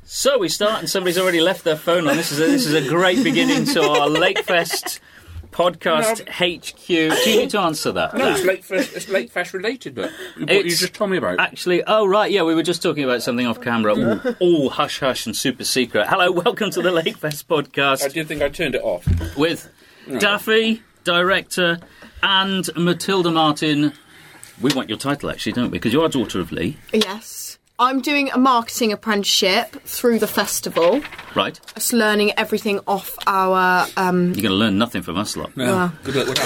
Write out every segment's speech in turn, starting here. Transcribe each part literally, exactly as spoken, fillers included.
So we start, and somebody's already left their phone on. This is a, this is a great beginning to our Lakefest podcast no. H Q. Do you need to answer that? No, it's Lakefest, it's Lakefest related, but what it's, you just told me about. Actually, oh, right, yeah, we were just talking about something off camera. All, all hush-hush and super secret. Hello, welcome to the Lakefest podcast. I did think I turned it off. With no. Daffy, director, and Matilda Martin. We want your title, actually, don't we? Because you're a daughter of Lee. Yes. I'm doing a marketing apprenticeship through the festival. Right. Just learning everything off our... Um... You're going to learn nothing from us lot. No. Uh, Good luck with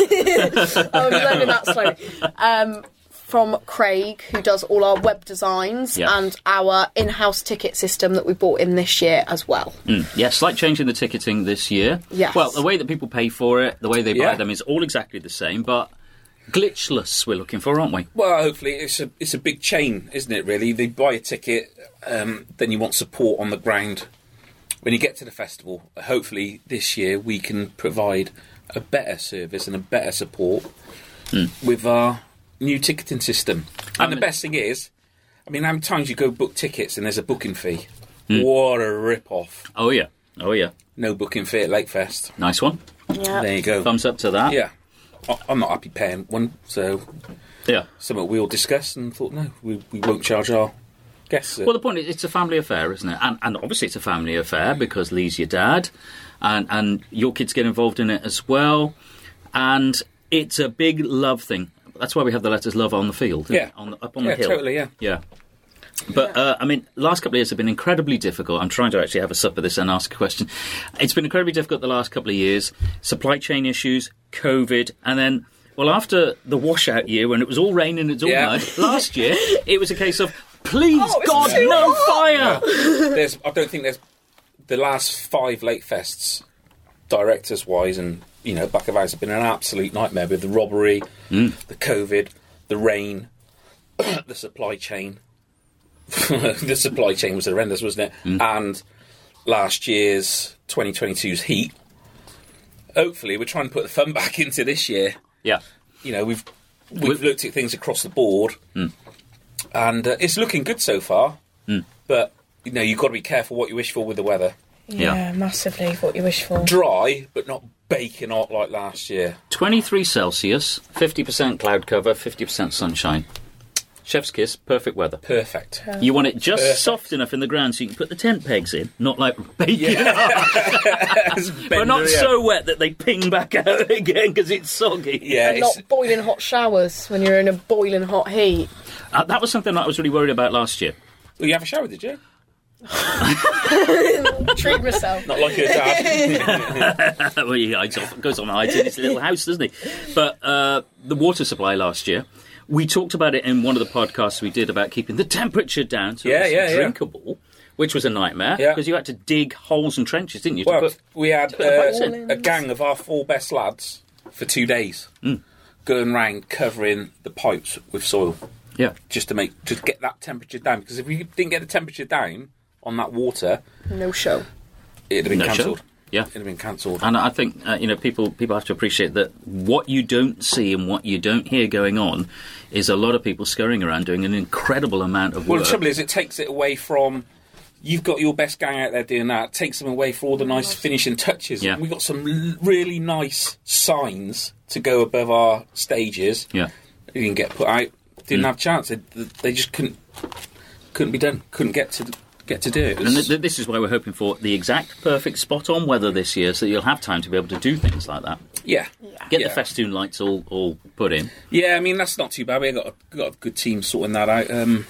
that. Yeah. I'm learning that slowly. Um, from Craig, who does all our web designs, yeah. and our in-house ticket system that we brought in this year as well. Mm. Yeah, slight change in the ticketing this year. Yes. Well, the way that people pay for it, the way they buy yeah. them is all exactly the same, but... glitchless we're looking for, aren't we? Well, hopefully it's a it's a big chain, isn't it, really? They buy a ticket, um, then you want support on the ground when you get to the festival. Hopefully this year we can provide a better service and a better support mm. with our new ticketing system. And I mean, the best thing is, I mean, how many times you go book tickets and there's a booking fee? Mm. What a rip-off. Oh, yeah. Oh, yeah. No booking fee at Lakefest. Nice one. Yeah. There you go. Thumbs up to that. Yeah. I'm not happy paying one, so yeah, something we all discussed and thought, no, we, we won't charge our guests. Well, the point is, it's a family affair, isn't it? And, and obviously it's a family affair because Lee's your dad, and, and your kids get involved in it as well, and it's a big love thing. That's why we have the letters love on the field, yeah, on the, up on yeah, the hill. Totally, yeah. Yeah. But, uh, I mean, last couple of years have been incredibly difficult. I'm trying to actually have a sup of this and ask a question. It's been incredibly difficult the last couple of years. Supply chain issues, COVID, and then... well, after the washout year, when it was all rain and it's all yeah. mud, last year, it was a case of, please, oh, God, no hot. fire! No. There's, I don't think there's... the last five Lakefests, directors-wise and, you know, back of house, have been an absolute nightmare with the robbery, mm. the COVID, the rain, the supply chain. The supply chain was horrendous, wasn't it? Mm. And last year's twenty twenty-two's heat. Hopefully, we're trying to put the fun back into this year. Yeah, you know, we've we've looked at things across the board, mm. and uh, it's looking good so far. Mm. But you know, you've got to be careful what you wish for with the weather. Yeah, yeah. Massively what you wish for. Dry, but not baking hot like last year. Twenty-three Celsius, fifty percent cloud cover, fifty percent sunshine. Chef's kiss, perfect weather. Perfect. Yeah. You want it just perfect. soft enough in the ground so you can put the tent pegs in, not like baking yeah. it up. But not yeah. so wet that they ping back out again because it's soggy. Yeah, and not boiling hot showers when you're in a boiling hot heat. Uh, that was something that I was really worried about last year. Well, you have a shower, did you? Treat myself. Not like your dad. Well, he hides off, goes on hides in his little house, doesn't he? But uh, the water supply last year, we talked about it in one of the podcasts we did about keeping the temperature down so yeah, it was yeah, drinkable, yeah. which was a nightmare because yeah. you had to dig holes and trenches, didn't you? Well, put, we had uh, a gang of our four best lads for two days mm. going round covering the pipes with soil. Yeah, just to make to get that temperature down. Because if we didn't get the temperature down on that water, no show. It'd have been no cancelled. Yeah, it'd have been cancelled. And I think uh, you know people people have to appreciate that what you don't see and what you don't hear going on is a lot of people scurrying around doing an incredible amount of work. Well, the trouble is, it takes it away from. You've got your best gang out there doing that. It takes them away for all the nice finishing touches. Yeah. We've got some l- really nice signs to go above our stages. Yeah, they didn't get put out. Didn't mm. have a chance. They, they just couldn't couldn't be done. Couldn't get to. The, get to do it. And th- th- this is why we're hoping for the exact perfect spot-on weather this year so that you'll have time to be able to do things like that. Yeah. yeah. Get yeah. the festoon lights all, all put in. Yeah, I mean, that's not too bad. We've got a, got a good team sorting that out. Um,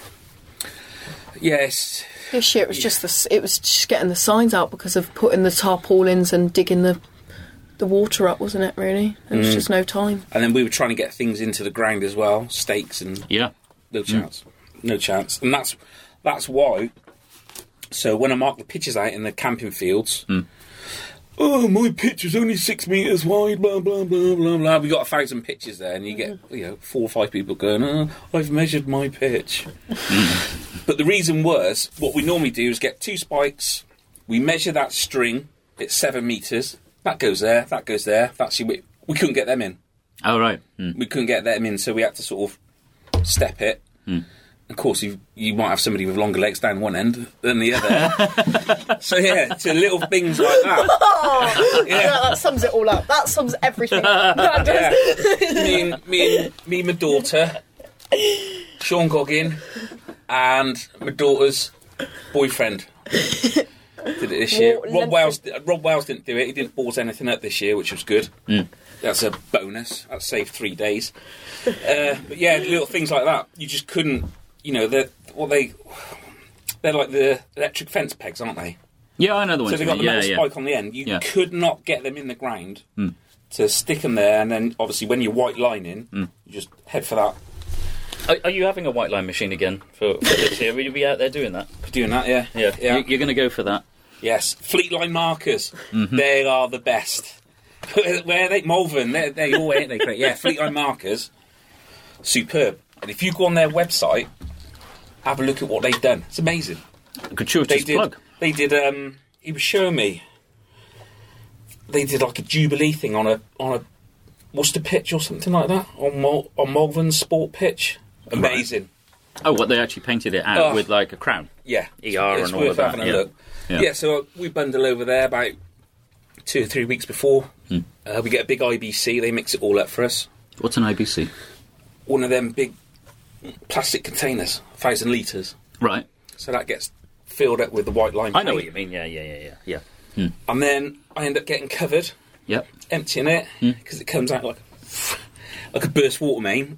yes. This year it was just the, it was just getting the signs out because of putting the tarpaulins and digging the the water up, wasn't it, really? There was mm. just no time. And then we were trying to get things into the ground as well, stakes and... Yeah. No chance. Mm. No chance. And that's that's why... So when I mark the pitches out in the camping fields, mm. oh, my pitch is only six metres wide, blah, blah, blah, blah, blah. We've got a thousand pitches there, and you get, you know, four or five people going, oh, I've measured my pitch. But the reason was, what we normally do is get two spikes, we measure that string, it's seven metres, that goes there, that goes there, that's your, we couldn't get them in. Oh, right. Mm. We couldn't get them in, so we had to sort of step it. Mm. of course, you you might have somebody with longer legs down one end than the other. So yeah, to little things like that. Oh, yeah. Yeah, that sums it all up. That sums everything up. Yeah. Me and me and me, and my daughter, Sean Goggin, and my daughter's boyfriend did it this year. Well, Rob Wells, Rob Wells didn't do it. He didn't balls anything up this year, which was good. Mm. That's a bonus. That saved three days. Uh, but yeah, little things like that. You just couldn't. You know, they're well, they they're like the electric fence pegs, aren't they? Yeah, I know the ones. So they've got the yeah, metal yeah. spike on the end. You Yeah. could not get them in the ground Mm. to stick them there, and then obviously when you're white lining, Mm. you just head for that. Are, are you having a white line machine again for, for this year? Will you be out there doing that? Doing that, yeah, Yeah, yeah. You, you're going to go for that. Yes, fleet line markers. Mm-hmm. They are the best. Where are they? Malvern. They're, they're all ain't they great? Yeah, fleet line markers. Superb. And if you go on their website, have a look at what they've done. It's amazing. Gratuitous They did. plug. They did. Um, he was showing me. They did like a Jubilee thing on a on a Worcester pitch or something like that on Mal- on Malvern's sport pitch. Amazing. Oh, what, they actually painted it out Oh. with like a crown? Yeah, E R it's and all worth of that, having a yeah. look. Yeah. Yeah. so we bundle over there about two or three weeks before. Hmm. Uh, we get a big I B C. They mix it all up for us. What's an I B C? One of them big plastic containers, a thousand litres. Right. So that gets filled up with the white lime. I know paint. what you mean. Yeah, yeah, yeah, yeah. yeah. Hmm. And then I end up getting covered, Yep. emptying it because it comes out like like a burst water main.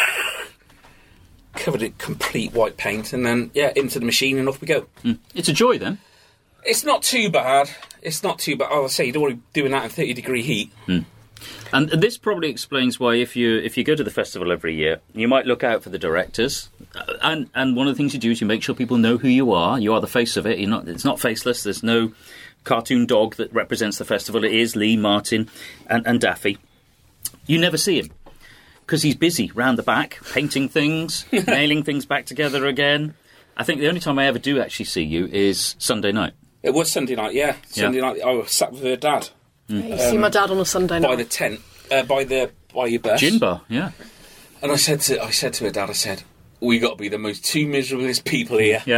Covered in complete white paint, and then yeah, into the machine, and off we go. Hmm. It's a joy then. It's not too bad. It's not too bad. I'll say you don't want to be doing that in thirty degree heat. And this probably explains why, if you if you go to the festival every year, you might look out for the directors, uh, and and one of the things you do is you make sure people know who you are. You are the face of it. You're not. It's not faceless. There's no cartoon dog that represents the festival. It is Lee, Martin, and, and Daffy. You never see him because he's busy round the back painting things, nailing things back together again. I think the only time I ever do actually see you is Sunday night. It was Sunday night, yeah. Sunday night, I was sat with her dad You see my dad on a Sunday night. by the tent, uh, by the by your bus. Gin bar, yeah. And I said to I said to her dad, I said, "We got to be the most two miserablest people here." Yeah.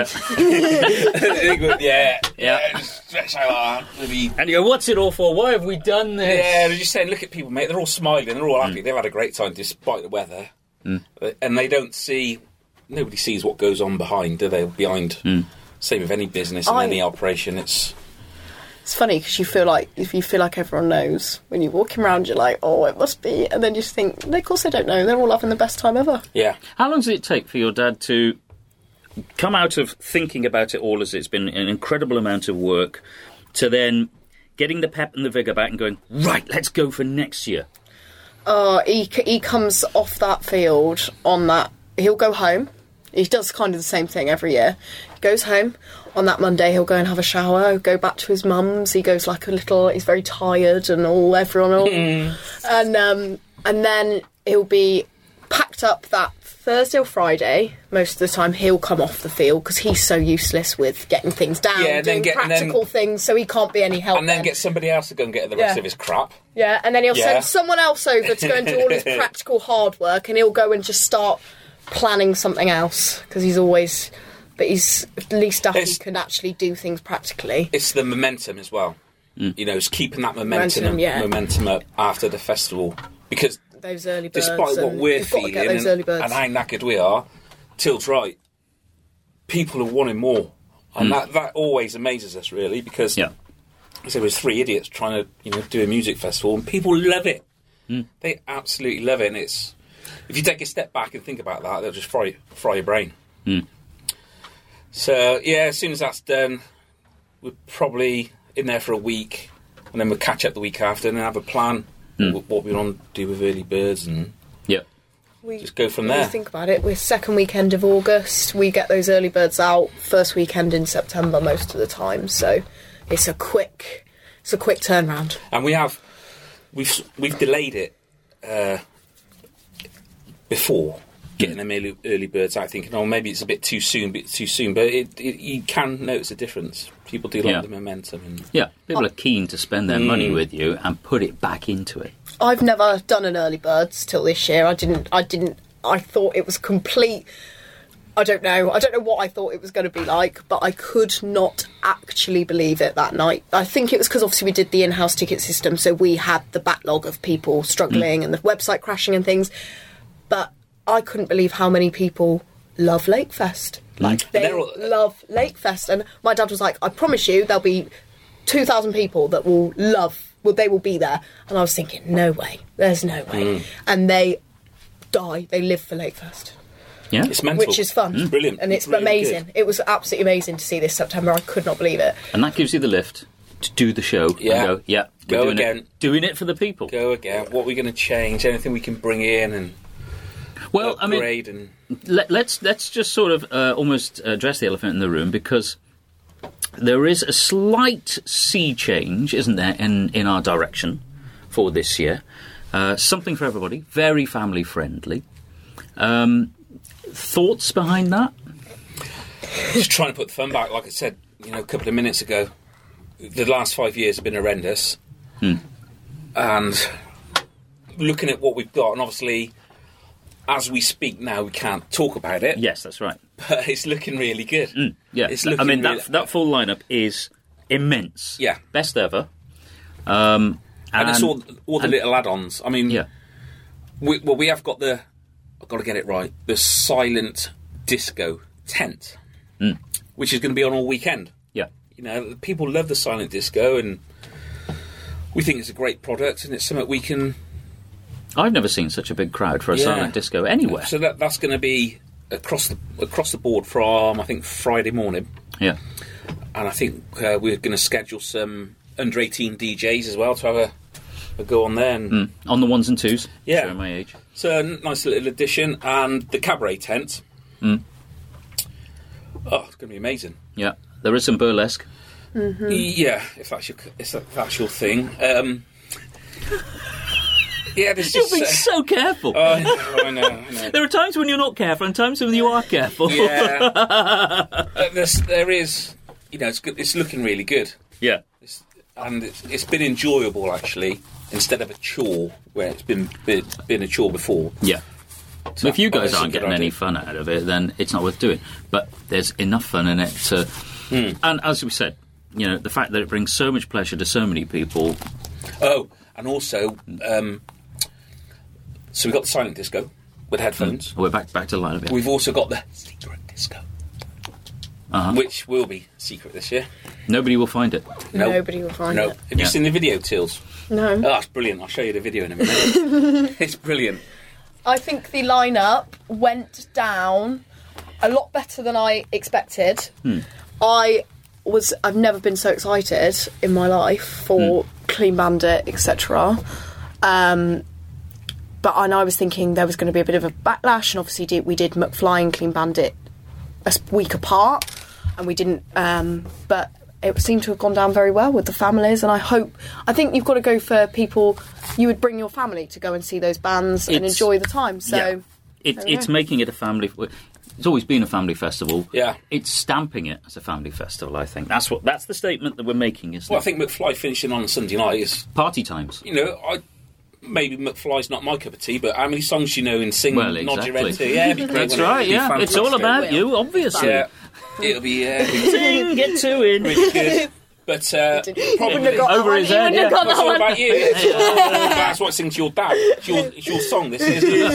They go, yeah, Yeah. yeah. Just stretch out like that. Maybe- And you go, what's it all for? Why have we done this? Yeah, they're just saying, look at people, mate. They're all smiling. They're all happy. They've had a great time despite the weather. Mm. And they don't see. Nobody sees what goes on behind, do they? Behind. Mm. Same with any business and I- any operation. It's It's funny because you feel like if you feel like everyone knows when you're walking around, you're like, oh, it must be, and then you just think, of course they don't know. They're all having the best time ever. yeah. How long does it take for your dad to come out of thinking about it all as it's been an incredible amount of work to then getting the pep and the vigour back and going, right, let's go for next year? Uh, he he comes off that field on that. He'll go home. He does kind of the same thing every year. He goes home on that Monday. He'll go and have a shower. Go back to his mum's. He goes like a little. He's very tired and all. Everyone all, and um, and then he'll be packed up that Thursday or Friday. Most of the time, he'll come off the field because he's so useless with getting things down, Yeah, and then doing get- and then- practical things. So he can't be any help. And then then. get somebody else to go and get the rest Yeah. of his crap. Yeah, and then he'll Yeah. send someone else over to go and do all his practical hard work, and he'll go and just start planning something else because he's always. But he's at least Duffy It's- can actually do things practically. It's the momentum as well. You know, it's keeping that momentum Momentum, yeah. momentum up after the festival. Because Those early birds. despite what and we're you've got to feeling get those and, early birds. and how knackered we are, Tilt's right. People are wanting more. And that, that always amazes us, really, because Yeah. there was three idiots trying to, you know, do a music festival, and people love it. They absolutely love it, and it's if you take a step back and think about that, they'll just fry fry your brain. Mm. So yeah, as soon as that's done, we're probably in there for a week, and then we'll catch up the week after and then have a plan Mm. what, what we want to do with early birds and Yeah. we, just go from when you there. think about it, we're second weekend of August. We get those early birds out first weekend in September most of the time. So it's a quick, it's a quick turnaround. And we have we've we've delayed it uh, before getting them early, early birds out, thinking, oh, maybe it's a bit too soon, bit too soon. But it, it, you can notice a difference. People do like Yeah. the momentum. And Yeah. People are keen to spend their Mm. money with you and put it back into it. I've never done an early birds till this year. I didn't. I didn't. I thought it was complete I don't know. I don't know what I thought it was going to be like, but I could not actually believe it that night. I think it was because obviously we did the in-house ticket system, so we had the backlog of people struggling mm. and the website crashing and things. But I couldn't believe how many people love Lakefest. Like, they all... love Lakefest. And my dad was like, I promise you there'll be two thousand people that will love, well, they will be there. And I was thinking, no way. There's no way. Mm. And they die. They live for Lakefest. Yeah, it's mental. Which is fun. Mm. Brilliant. And it's, it's really amazing. Good. It was absolutely amazing to see this September. I could not believe it. And that gives you the lift to do the show. Yeah. And go, yeah. Go doing again. It, doing it for the people. Go again. What are we going to change? Anything we can bring in and well, upgrade I mean, and... Let, let's, let's just sort of uh, almost address the elephant in the room, because there is a slight sea change, isn't there, in, in our direction for this year. Uh, something for everybody. Very family-friendly. Um... Thoughts behind that? Just trying to put the fun back. Like I said, you know, a couple of minutes ago, the last five years have been horrendous. Hmm. And looking at what we've got, and obviously, as we speak now, we can't talk about it. Yes, that's right. But it's looking really good. Mm, yeah, it's looking I mean, really... that that full lineup is immense. Yeah, best ever. Um, and, and it's all all the and, little add-ons. I mean, yeah. We, well, we have got the. I've got to get it right. The silent disco tent, mm. which is going to be on all weekend. Yeah, you know, people love the silent disco, and we think it's a great product, and it's something we can. I've never seen such a big crowd for a yeah. silent disco anywhere. So that that's going to be across the across the board from I think Friday morning. Yeah, and I think uh, we're going to schedule some under eighteen D Js as well to have a. Go on there and mm. on the ones and twos. Yeah, showing my age. So a nice little addition, and the cabaret tent. Mm. Oh, it's going to be amazing. Yeah, there is some burlesque. Mm-hmm. Yeah, if that's your if that's your thing. Um, yeah, there's You'll just be uh, so careful. Oh, I know, I know, I know. There are times when you're not careful, and times when you are careful. Yeah, uh, there's, there is. You know, it's good. It's looking really good. Yeah, it's, and it's, it's been enjoyable actually. Instead of a chore, where it's been been, been a chore before. Yeah. So if you guys oh, aren't getting any fun out of it, then it's not worth doing. But there's enough fun in it to... Mm. And as we said, you know, the fact that it brings so much pleasure to so many people... Oh, and also... Um, so we've got the silent disco with headphones. Mm. We're back back to the lineup. Yeah. We've also got the secret disco. Uh-huh. Which will be secret this year. Nobody will find it. Nope. Nobody will find nope. it. Have yeah. you seen the video, Tills? No. Oh, that's brilliant. I'll show you the video in a minute. It's brilliant. I think the lineup went down a lot better than I expected. Hmm. I was I've never been so excited in my life for hmm. Clean Bandit, et cetera. Um, but I know I was thinking there was going to be a bit of a backlash, and obviously did, we did McFly and Clean Bandit a week apart, and we didn't. Um, but it seemed to have gone down very well with the families, and I hope... I think you've got to go for people... You would bring your family to go and see those bands it's, and enjoy the time, so... Yeah. It, it's making it a family... It's always been a family festival. Yeah. It's stamping it as a family festival, I think. That's what. That's the statement that we're making, isn't well, it? I think McFly finishing on a Sunday night is... Party times. You know, I... Maybe McFly's not my cup of tea, but how many songs you know and sing well, Nod exactly. Your Head to? Yeah, it'd be great. That's right, yeah. Fantastic. It's all about you, obviously. Yeah. It'll be... Uh, sing, get to it. Really good. But uh, probably over his head. Yeah. Well, it's all about you. It's, that's what sings your dad. It's your, it's your song. This is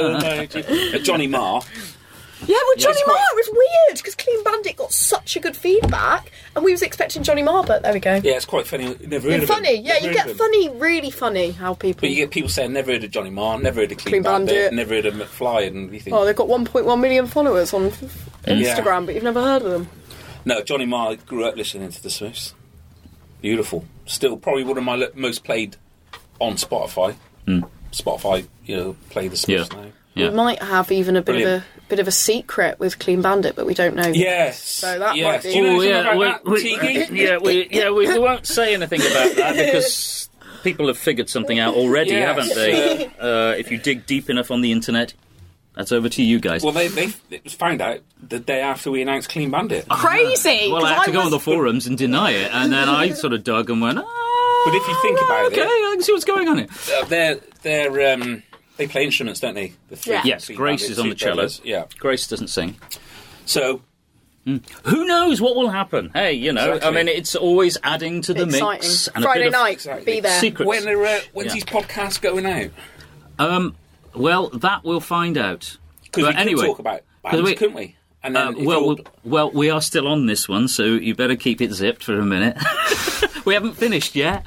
uh, Johnny Marr. Yeah, well, Johnny yes, Marr, quite... it was weird because Clean Bandit got such a good feedback, and we was expecting Johnny Marr, but there we go. Yeah, it's quite funny. Never heard it's of funny, him. yeah. Never you get funny, really funny how people. But you get people saying never heard of Johnny Marr, never heard of Clean, Clean Bandit, Bandit, never heard of McFly, and you think, oh, they've got one point one million followers on Instagram, yeah. but you've never heard of them. No, Johnny Marr grew up listening to the Smiths. Beautiful. Still, probably one of my le- most played on Spotify. Mm. Spotify, you know, play the Smiths yeah. now. Yeah. We might have even a bit Brilliant. of a bit of a secret with Clean Bandit, but we don't know. Yes. So that yes. might be. Do you know oh, yeah, about we, that, we, Tiki? yeah, we, yeah, we, we won't say anything about that because people have figured something out already, yes. haven't they? Uh, if you dig deep enough on the internet, that's over to you guys. Well, they, they it was found out the day after we announced Clean Bandit. Crazy! Well, I had to I go was... on the forums and deny it, and then I sort of dug and went, oh, but if you think about okay, it... I can see what's going on here. Uh, they're... they're um, they play instruments, don't they? The three, Yeah. Yes, three Grace bandits, is on two the cello. brothers, Yeah. Grace doesn't sing. So Who knows what will happen? Hey, you know, Exactly. I mean, it's always adding to the Exciting. mix. And a Friday bit of night, Exactly. be there. secrets. when are uh, when's Yeah. these podcasts going out? Um, well, that we'll find out. Because But we anyway, could talk about bands, we- couldn't we? And then Uh, if well, you're- we well, we are still on this one, so you better keep it zipped for a minute. We haven't finished yet.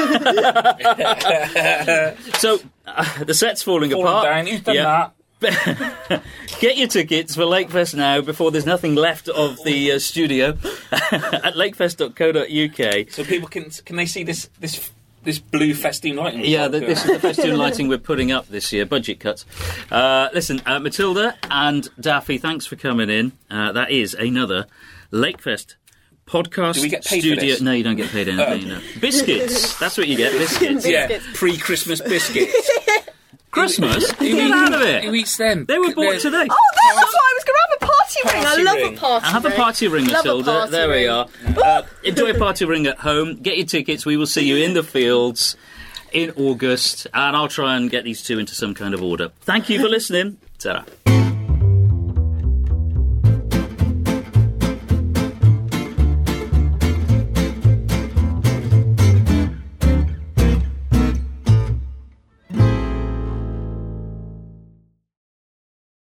So, uh, the set's falling falling apart. down, who's done Yeah. that? Get your tickets for Lakefest now before there's nothing left of the uh, studio at lakefest dot co dot uk. So people can can they see this this this blue festoon lighting? we've Yeah, got the, going this on? is the festoon lighting we're putting up this year. Budget cuts. Uh, listen, uh, Matilda and Daffy, thanks for coming in. Uh, that is another Lakefest podcast Do we get paid for studio. this? No, you don't get paid anything. no. Biscuits. That's what you get. Biscuits. Yeah, Biscuits. pre-Christmas biscuits. Christmas. Who Get eats- out of it. Who eats them? They were bought They're- today. Oh, that's why I was going to have a party ring. Party I love ring. a party I have a ring. party ring, Love a Matilda. party There we ring. are. Uh, enjoy a party ring at home. Get your tickets. We will see you in the fields in August, and I'll try and get these two into some kind of order. Thank you for listening. Ta-ra.